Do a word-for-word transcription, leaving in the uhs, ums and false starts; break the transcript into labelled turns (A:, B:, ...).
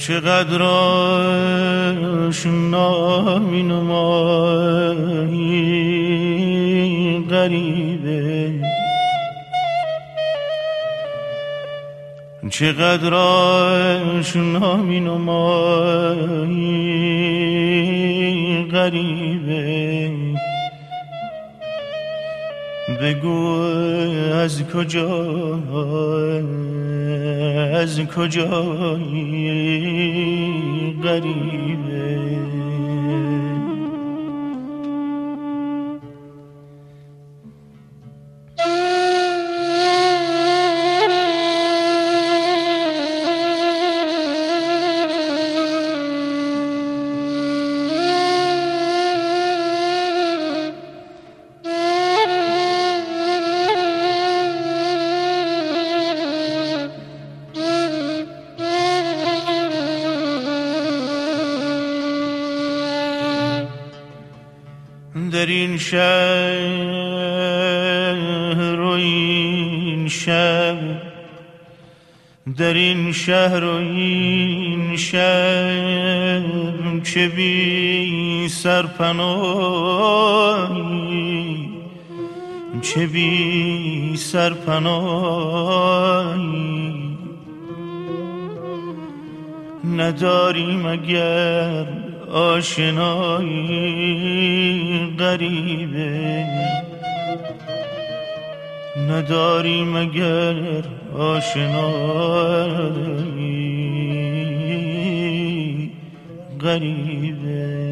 A: چقدر آشنا می‌نمایی غریبه، چقدر آشنا می‌نمایی غریبه. بگو از کجا از کجایی غریبه. در این شهر و این شب، در این شهر و این شب، چه بی سرپناهی، چه بی سرپناهی. نداری مگر آشنایی غریبه، نداری مگر آشنایی غریبه.